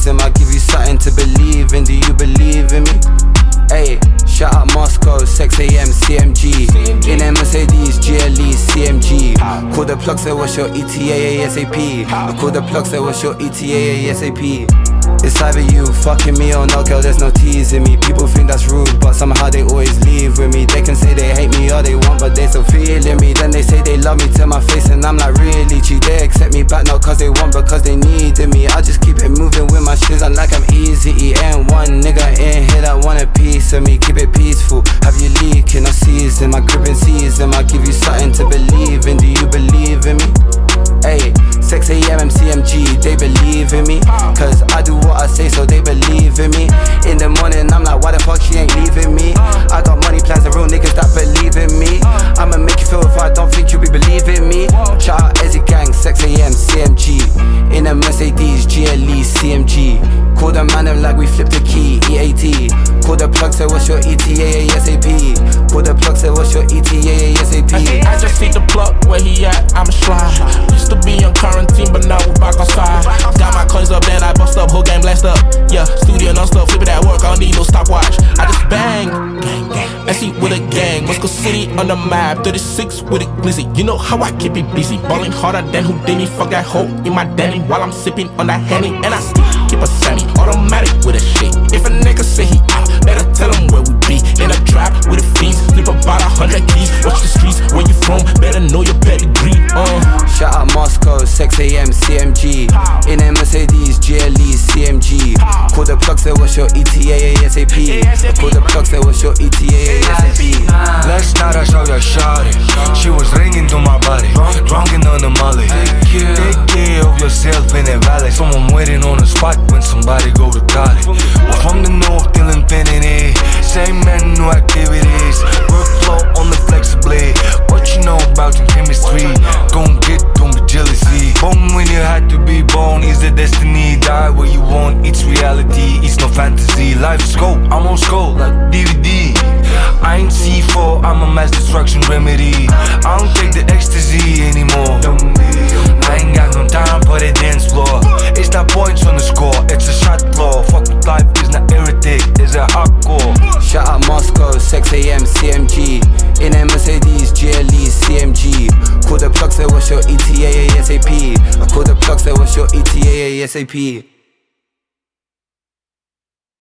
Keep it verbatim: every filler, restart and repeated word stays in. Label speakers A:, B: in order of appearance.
A: realism, I'll give you something to believe in. Do you believe in me? Ayy, shout out Moscow, six A M C M G. In a Mercedes, G L E, C M G. Call the plug, say what's your E T A ASAP. I call the plug, say what's your E T A ASAP. It's either you fucking me or not, girl, there's no teasing me. People think that's rude, but somehow they always leave with me. They can say they hate me all they want, but they still feeling me. Then they say they love me to my face and I'm like, really? Gee, they accept me back not cause they want, but cause they needed me. I just keep it moving with my shiz, I'm like I'm easy. Ain't one nigga in here that want a piece of me. Keep it peaceful, have you leaking, I season my gripping season. I'll give you something to believe in. Do you believe in me? Ayy, six A M C M G, they believe in me. Cause I do what I say, so they believe in me. In the morning, I'm like, why the fuck she ain't leaving me? I got money plans, the real niggas that believe in me. I'ma make you feel if I don't think you be believing me. Shout out Ezzy Gang, six A M C M G. In a Mercedes, G L E, C M G. Call the man them like we flipped the key, E A T. Call the plug, say what's your E T A ASAP. Call the plug, say what's your E T A ASAP.
B: I just see the plug, where he at, I'ma slide. Used to be on quarantine, but now we're back outside. Got my coins up, then I bust up, whole game blessed up. Yeah, studio non-stop, flipping at work, I don't need no stopwatch. I just bang, gang, gang. S C with a gang, Moscow City on the map, thirty-six with a glizzy. You know how I keep it busy, balling harder than Houdini. Fuck that hoe in my Danny while I'm sipping on that Henny. And I still keep a semi, automatic with a shit. If a nigga say he out, better tell him where we be. In a trap with a fiends, flip about a hundred keys. Watch the streets, where you from, better know your pedigree. Uh.
A: Shout out Moscow, six A M C M G. In a Mercedes, G L E, C M G. Call the plug, say what's your E T A ASAP. Call the plug, say what's your E T A ASAP.
C: Last night I saw your shawty, she was ringing to my body, drunken on the molly. Take care of yourself in that valley. Someone waiting on the spot when somebody go to college. We're from the north till infinity, same man, new activities. Workflow on the flexibly. What you know about your chemistry? Gon' get, don't be jealousy. Born when you had to be born, is the destiny. Die where you want, it's reality, it's no fantasy. Life's scope, I'm on scope like D V D. I ain't C four, I'm a mass destruction remedy. I don't take the ecstasy anymore. I ain't got no time for the dance floor. It's not points on the score, it's a shot floor. Fuck with life, it's not heretic, it's a hardcore.
A: Shout out Moscow, six A M C M G. In a Mercedes, G L E, C M G. Call the plug, say what's your E T A ASAP. I call the plug, say what's your E T A ASAP.